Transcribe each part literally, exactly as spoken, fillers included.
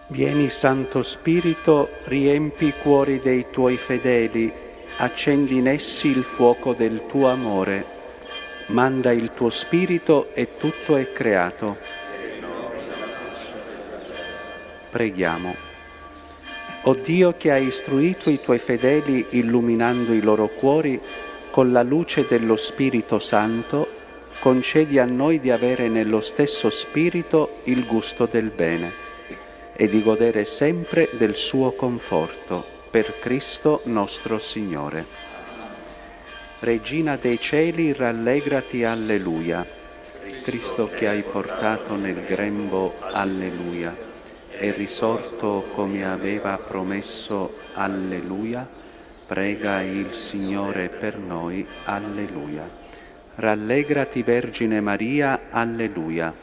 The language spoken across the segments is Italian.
Vieni, Santo Spirito, riempi i cuori dei tuoi fedeli, accendi in essi il fuoco del tuo amore. Manda il tuo Spirito e tutto è creato. Preghiamo. O Dio, che hai istruito i tuoi fedeli illuminando i loro cuori con la luce dello Spirito Santo, concedi a noi di avere nello stesso Spirito il gusto del bene e di godere sempre del suo conforto, per Cristo nostro Signore. Regina dei cieli, rallegrati, alleluia. Cristo che hai portato nel grembo, alleluia. È risorto come aveva promesso, alleluia. Prega il Signore per noi, alleluia. Rallegrati, Vergine Maria, alleluia.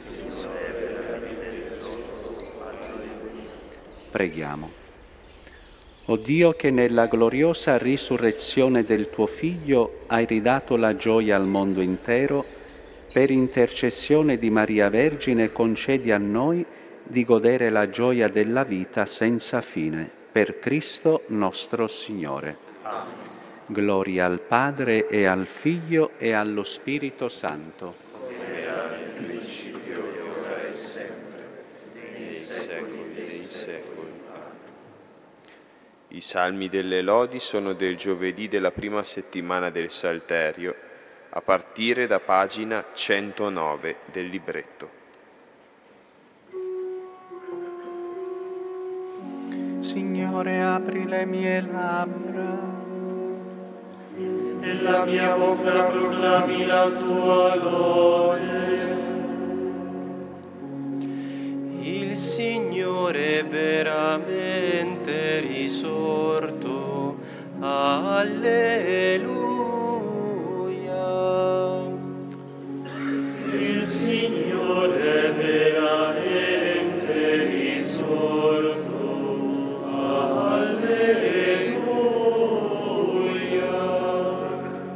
Preghiamo. O Dio, che nella gloriosa risurrezione del tuo Figlio hai ridato la gioia al mondo intero, per intercessione di Maria Vergine concedi a noi di godere la gioia della vita senza fine, per Cristo nostro Signore. Amen. Gloria al Padre e al Figlio e allo Spirito Santo. Come era nel principio, ora e sempre, nei secoli dei secoli. I salmi delle lodi sono del giovedì della prima settimana del Salterio, a partire da pagina centonove del libretto. Signore, apri le mie labbra e la mia bocca proclami la tua lode. Il Signore è veramente risorto, alleluia. Il Signore è veramente risorto, alleluia.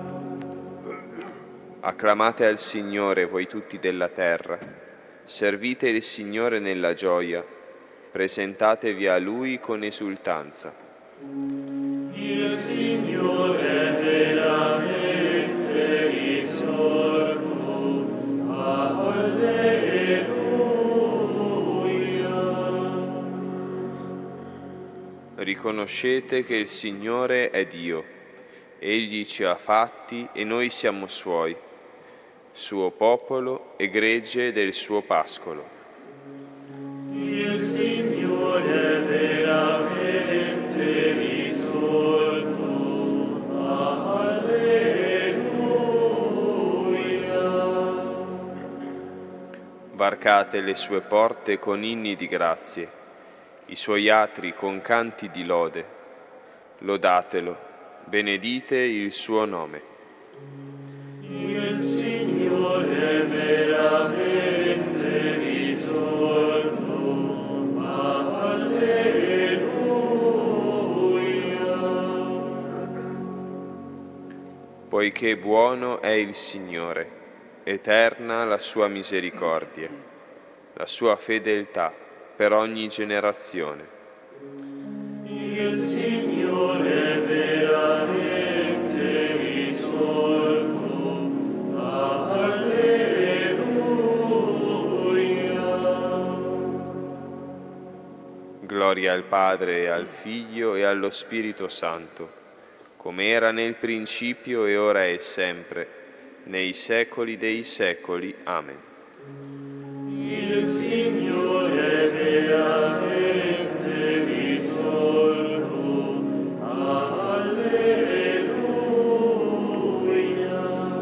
Acclamate al Signore, voi tutti della terra. Servite il Signore nella gioia, presentatevi a Lui con esultanza. Il Signore è veramente risorto, alleluia. Riconoscete che il Signore è Dio, Egli ci ha fatti e noi siamo Suoi, suo popolo e gregge del suo pascolo. Il Signore è veramente risorto, alleluia. Varcate le sue porte con inni di grazie, i suoi atri con canti di lode. Lodatelo, benedite il suo nome. Il Signore è veramente risorto, alleluia. Poiché buono è il Signore, eterna la sua misericordia, la sua fedeltà per ogni generazione. Il Signore è veramente risorto, Gloria al Padre e al Figlio e allo Spirito Santo, come era nel principio e ora e sempre, nei secoli dei secoli. Amen. Il Signore è veramente risorto, alleluia.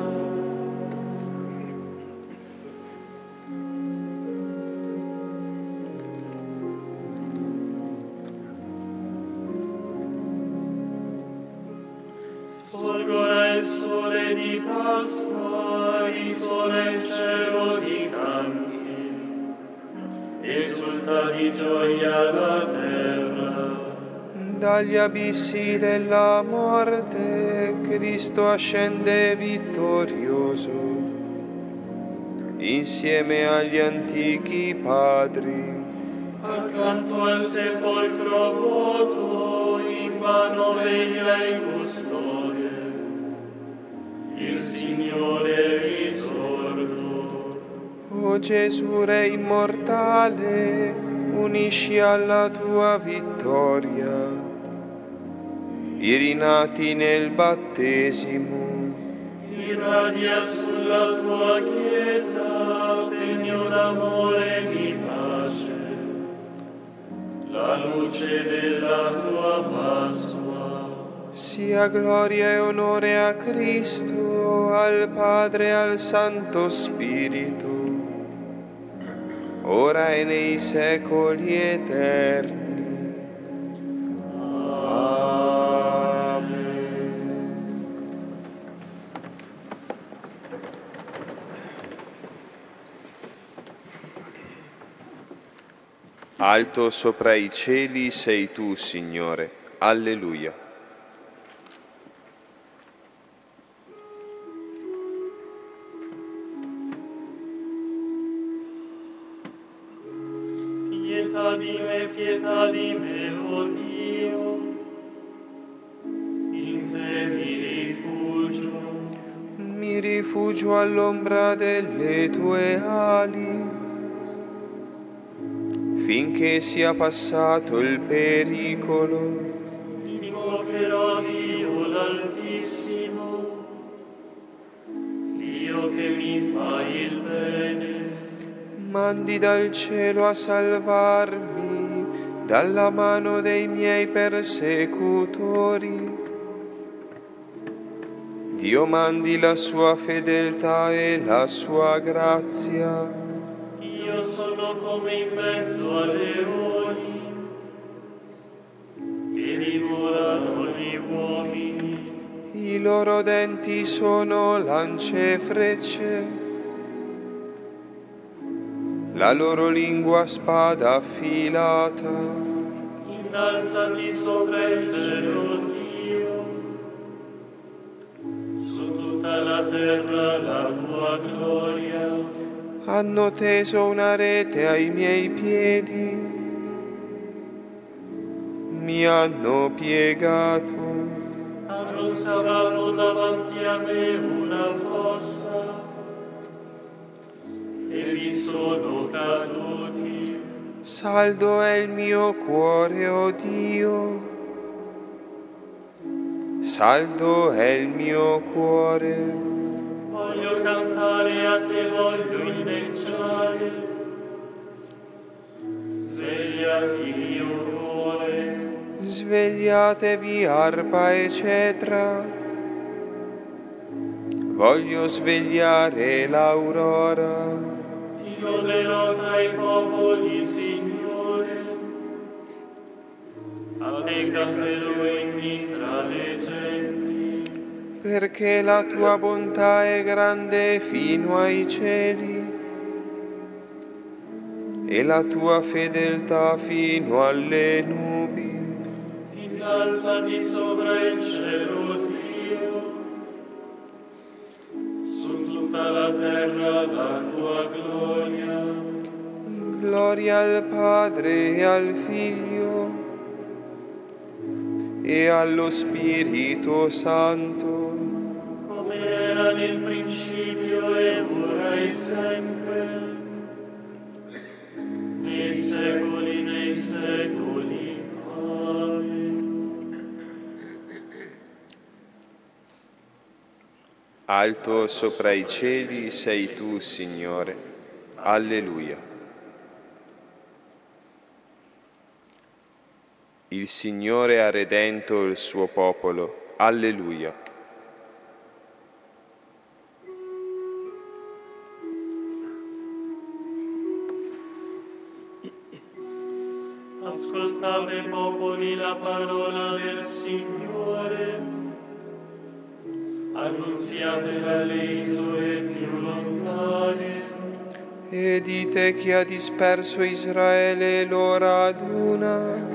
Sfolgora il sole di Pasqua, risuona il cielo di canti, esulta di gioia la terra. Dagli abissi della morte Cristo ascende vittorioso. Insieme agli antichi padri Accanto al sepolcro vuoto, invano veglia in custode, il Signore è risorto. O Gesù Re immortale, unisci alla tua vittoria i rinati nel battesimo. Irradia sulla tua Chiesa, pegno d'amore e di pace, la luce della tua Pasqua. Sia gloria e onore a Cristo, al Padre e al Santo Spirito, ora e nei secoli eterni. Alto sopra i cieli sei tu, Signore. Alleluia. Pietà di me, pietà di me, oh Dio, in te mi rifugio. Mi rifugio all'ombra delle tue ali, finché sia passato il pericolo. Invocherò Dio l'Altissimo, Dio che mi fa il bene. Mandi dal cielo a salvarmi dalla mano dei miei persecutori. Dio mandi la sua fedeltà e la sua grazia. Io sono come in mezzo a leoni che divorano gli uomini. I loro denti sono lance e frecce, la loro lingua spada affilata. Innalzati sopra il cielo, Dio, su tutta la terra la tua gloria. Hanno teso una rete ai miei piedi, mi hanno piegato. Hanno scavato davanti a me una fossa e vi sono caduti. Saldo è il mio cuore, o Dio, saldo è il mio cuore. Voglio cantare a te, voglio inneggiare. Svegliati mio cuore. Svegliatevi arpa e cetra, voglio svegliare l'aurora. Ti loderò tra i popoli, Signore. A te canterò inni tra le genti. Perché la tua bontà è grande fino ai cieli e la tua fedeltà fino alle nubi. Innalzati sopra il cielo, Dio, su tutta la terra la tua gloria. Gloria al Padre e al Figlio e allo Spirito Santo, Come era nel principio e ora e sempre, nei secoli nei secoli. Amen. Alto sopra i cieli sei tu, Signore. Alleluia. Il Signore ha redento il suo popolo. Alleluia. Ascoltate, popoli, la parola del Signore. Annunziate dalle isole più lontane. e dite chi ha disperso Israele e lo raduna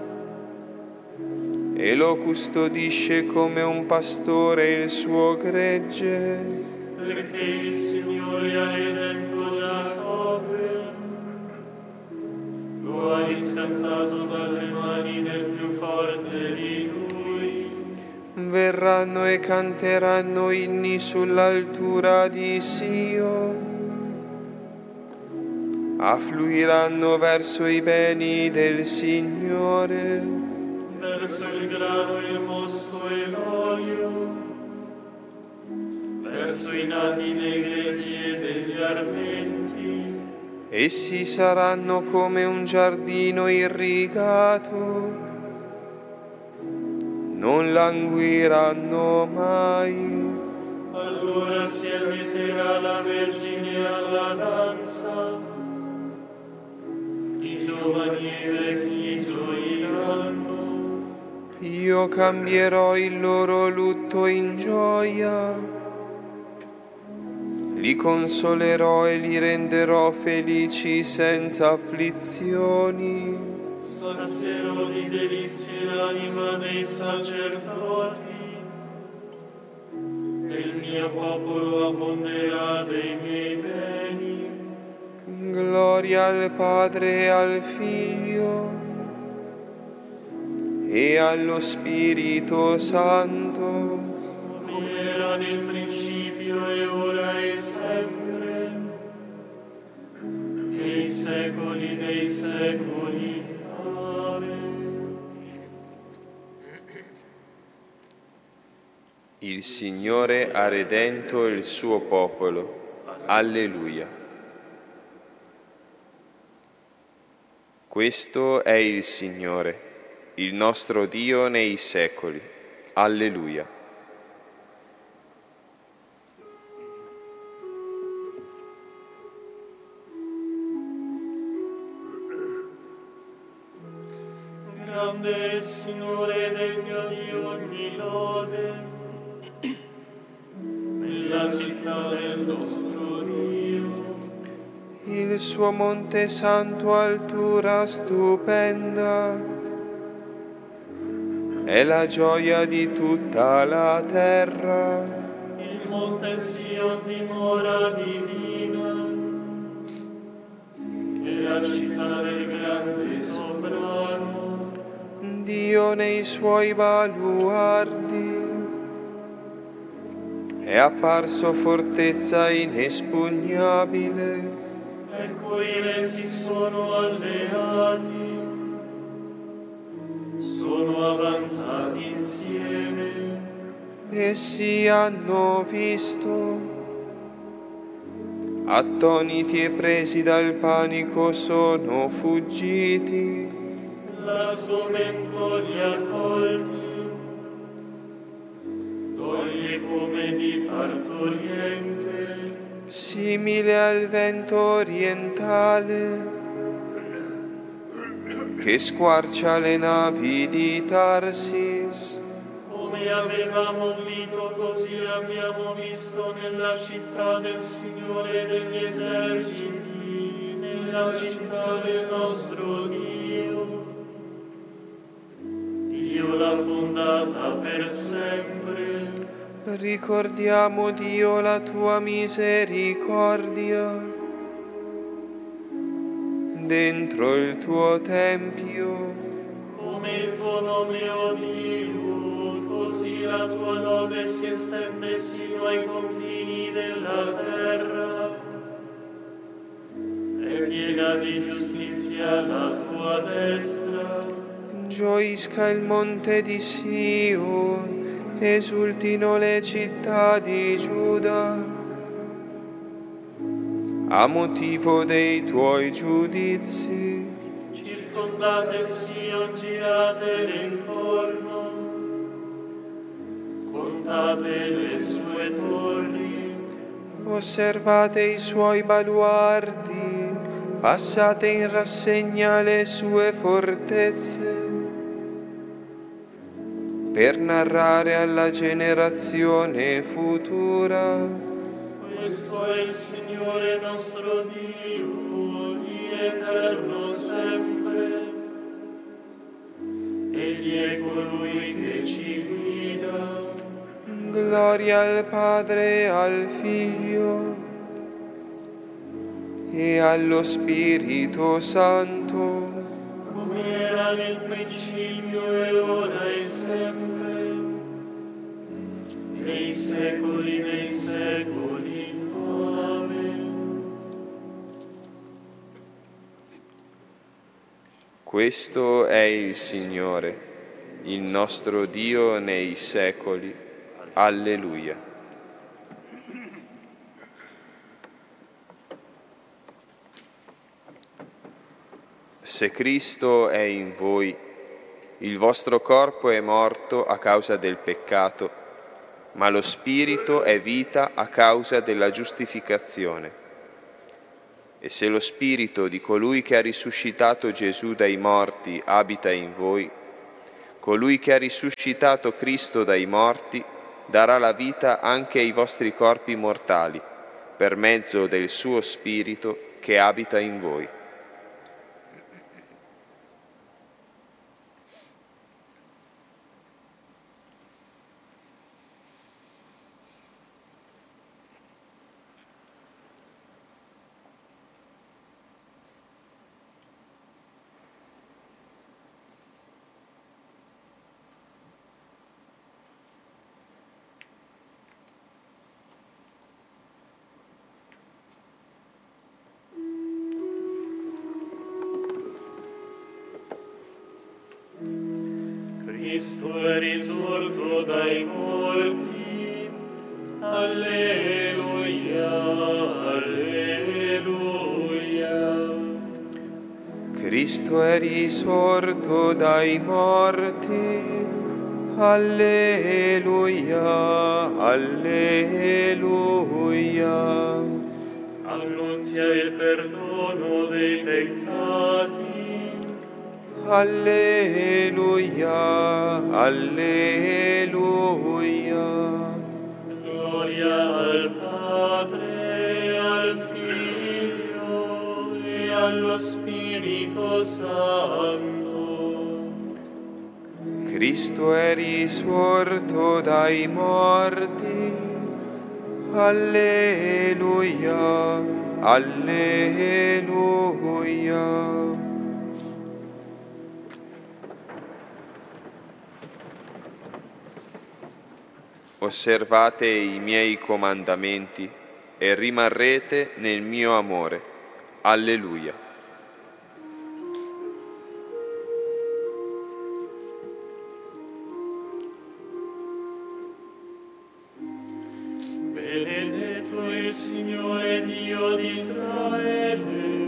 e lo custodisce come un pastore il suo gregge. Perché il Signore ha redento Giacobbe, lo lo ha riscattato dalle mani del più forte di lui. Verranno e canteranno inni sull'altura di Sion. Affluiranno verso i beni del Signore, verso il grano, il mosto e l'olio, verso i nati dei greggi e degli armenti. Essi saranno come un giardino irrigato, non languiranno mai. Allora si allieterà la Vergine alla danza, i giovani e i vecchi gioiranno. Io cambierò il loro lutto in gioia, li consolerò e li renderò felici senza afflizioni. Sazierò di delizie l'anima dei sacerdoti, e il mio popolo abbonderà dei miei beni. Gloria al Padre e al Figlio e allo Spirito Santo, come era nel principio e ora e sempre, nei secoli dei secoli. Amen. Il Signore ha redento il suo popolo. Alleluia. Questo è il Signore, il nostro Dio nei secoli. Alleluia. Grande è il Signore, degno di ogni lode, nella città del nostro Dio. il suo monte santo altura stupenda, è la gioia di tutta la terra. Il monte Sion dimora divina, e la città del grande sovrano. Dio nei suoi baluardi, è apparso fortezza inespugnabile. Ecco i re si sono alleati, sono avanzati insieme. Essi hanno visto, attoniti e presi dal panico sono fuggiti. L'assomento li ha colti, toglie come di partoriente. Simile al vento orientale che squarcia le navi di Tarsis. Come avevamo udito, così abbiamo visto nella città del Signore degli eserciti, nella città del nostro Dio. Dio l'ha fondata per sempre. Ricordiamo, Dio, la tua misericordia dentro il tuo tempio. Come il tuo nome, o Dio, così la tua lode si estende sino ai confini della terra. È piena di giustizia la tua destra. Gioisca il monte di Sion, esultino le città di Giuda, a motivo dei tuoi giudizi. Circondate Sion, giratele intorno, contate le sue torri. Osservate i suoi baluardi, passate in rassegna le sue fortezze, per narrare alla generazione futura. Questo è il Signore nostro Dio, in eterno sempre. Egli è colui che ci guida. Gloria al Padre, al Figlio e allo Spirito Santo, era nel principio e ora e sempre, nei secoli dei secoli. Amen. Questo è il Signore, il nostro Dio nei secoli. Alleluia. Se Cristo è in voi, il vostro corpo è morto a causa del peccato, ma lo Spirito è vita a causa della giustificazione. E se lo Spirito di colui che ha risuscitato Gesù dai morti abita in voi, colui che ha risuscitato Cristo dai morti darà la vita anche ai vostri corpi mortali, per mezzo del suo Spirito che abita in voi. Cristo è risorto dai morti, alleluia, alleluia. Cristo è risorto dai morti, alleluia, alleluia. Annunzia il perdono dei peccati, alleluia, alleluia. gloria al Padre, al Figlio e allo Spirito Santo. Cristo è risorto dai morti, alleluia, alleluia. Osservate i miei comandamenti e rimarrete nel mio amore. Alleluia. Benedetto il Signore Dio di Israele,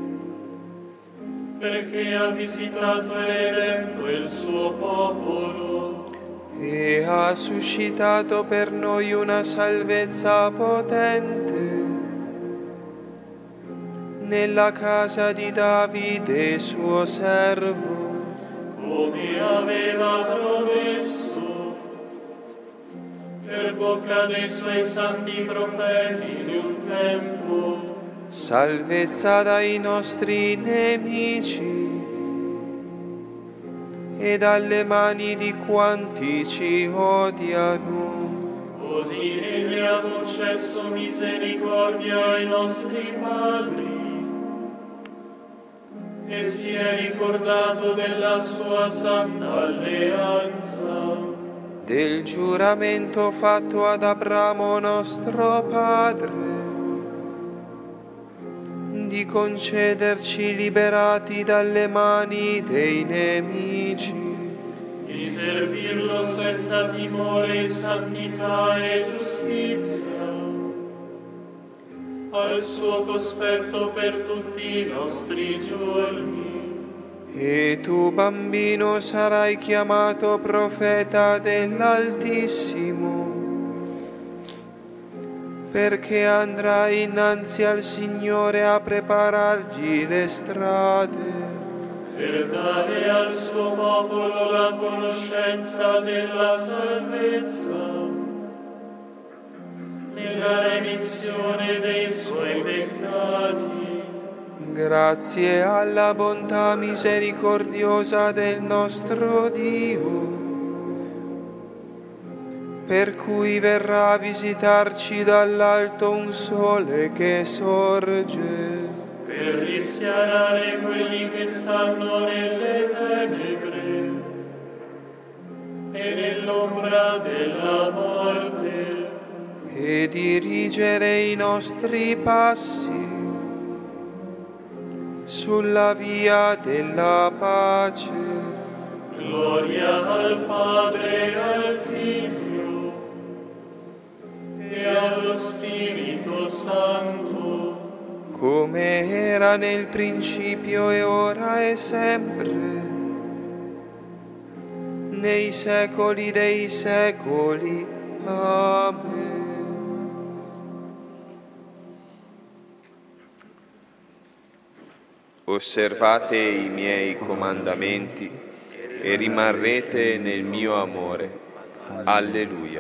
perché ha visitato e redento il suo popolo e ha suscitato per noi una salvezza potente nella casa di Davide suo servo, come aveva promesso per bocca dei suoi santi profeti di un tempo, salvezza dai nostri nemici e dalle mani di quanti ci odiano. Così egli ha concesso misericordia ai nostri padri e si è ricordato della sua santa alleanza, del giuramento fatto ad Abramo nostro padre, di concederci liberati dalle mani dei nemici, di servirlo senza timore in santità e giustizia, al suo cospetto per tutti i nostri giorni. E tu, bambino, sarai chiamato profeta dell'Altissimo, perché andrai innanzi al Signore a preparargli le strade, per dare al suo popolo la conoscenza della salvezza, nella remissione dei suoi peccati, grazie alla bontà misericordiosa del nostro Dio, per cui verrà a visitarci dall'alto un sole che sorge, per rischiarare quelli che stanno nelle tenebre e nell'ombra della morte, e dirigere i nostri passi sulla via della pace. Gloria al Padre e al Figlio e allo Spirito Santo, come era nel principio e ora e sempre, nei secoli dei secoli. Amen. Osservate i miei comandamenti e rimarrete nel mio amore. Alleluia.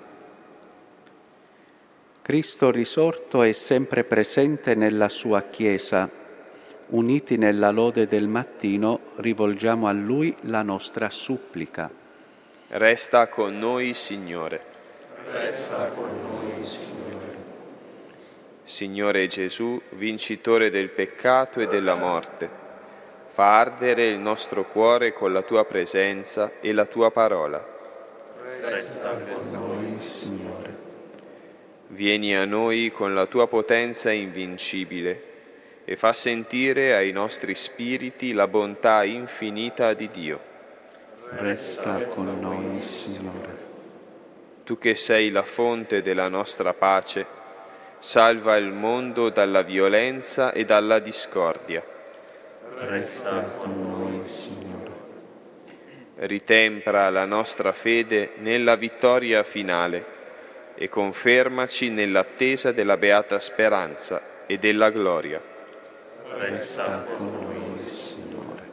Cristo risorto è sempre presente nella sua Chiesa. Uniti nella lode del mattino, rivolgiamo a Lui la nostra supplica. Resta con noi, Signore. resta con noi, Signore. Signore Gesù, vincitore del peccato e della morte, fa ardere il nostro cuore con la tua presenza e la tua parola. Resta con noi, Signore. Vieni a noi con la tua potenza invincibile e fa sentire ai nostri spiriti la bontà infinita di Dio. Resta con noi, Signore. Tu che sei la fonte della nostra pace, salva il mondo dalla violenza e dalla discordia. Resta con noi, Signore. Ritempra la nostra fede nella vittoria finale e confermaci nell'attesa della beata speranza e della gloria. Resta con noi, Signore.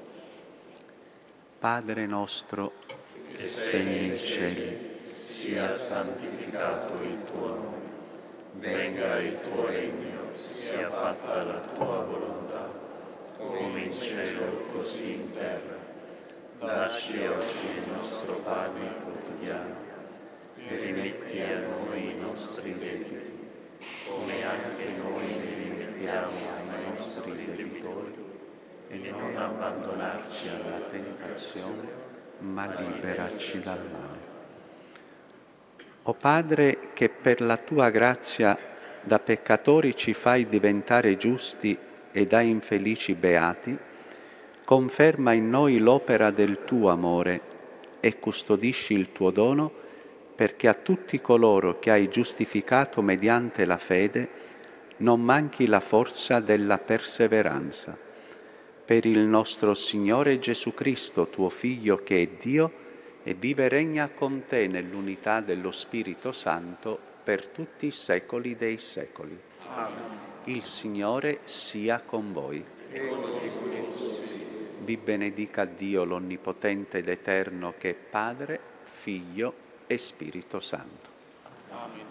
Padre nostro, Che sei nei cieli, sia santificato il tuo nome. Venga il tuo regno, sia fatta la tua volontà, come in cielo così in terra. Dacci oggi il nostro pane quotidiano e rimetti a noi i nostri debiti, come anche noi li rimettiamo ai nostri debitori, e non abbandonarci alla tentazione, ma liberaci dal male. O Padre, che per la tua grazia da peccatori ci fai diventare giusti e da infelici beati, conferma in noi l'opera del tuo amore e custodisci il tuo dono, perché a tutti coloro che hai giustificato mediante la fede non manchi la forza della perseveranza. Per il nostro Signore Gesù Cristo, tuo Figlio, che è Dio, e vive e regna con te nell'unità dello Spirito Santo per tutti i secoli dei secoli. Amen. Il Signore sia con voi. E con il tuo Spirito. Vi benedica Dio l'Onnipotente ed Eterno, che è Padre, Figlio e Spirito Santo. Amen.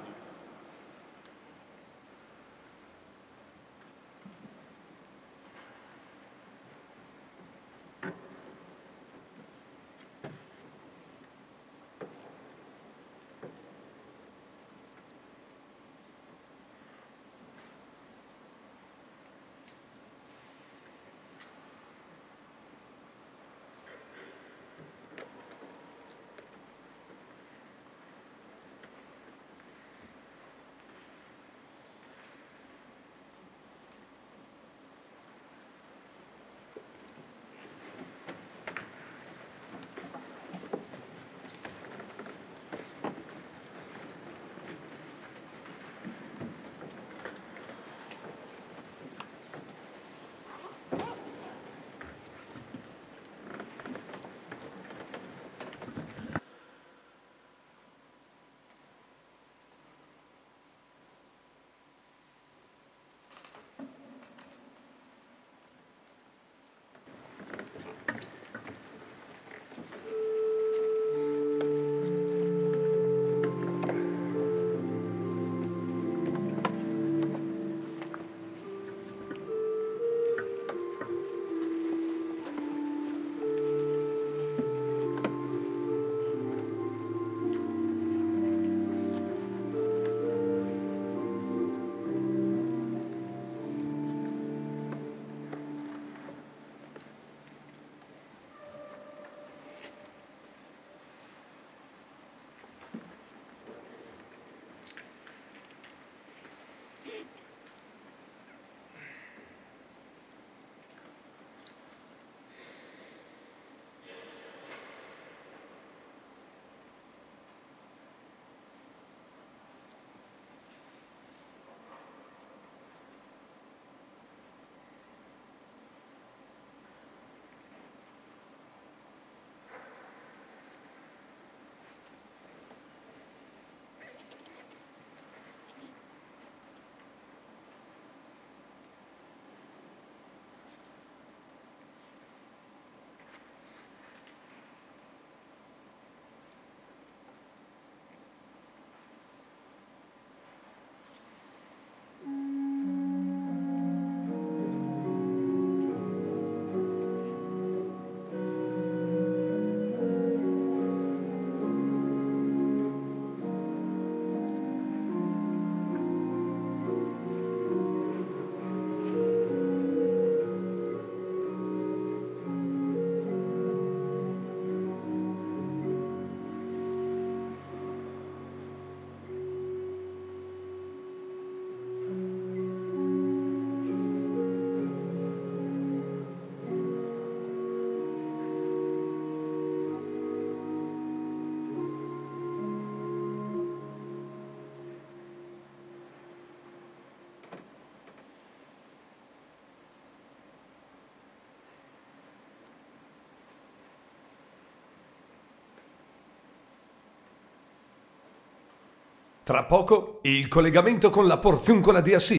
Tra poco il collegamento con la Porziuncola di Assisi.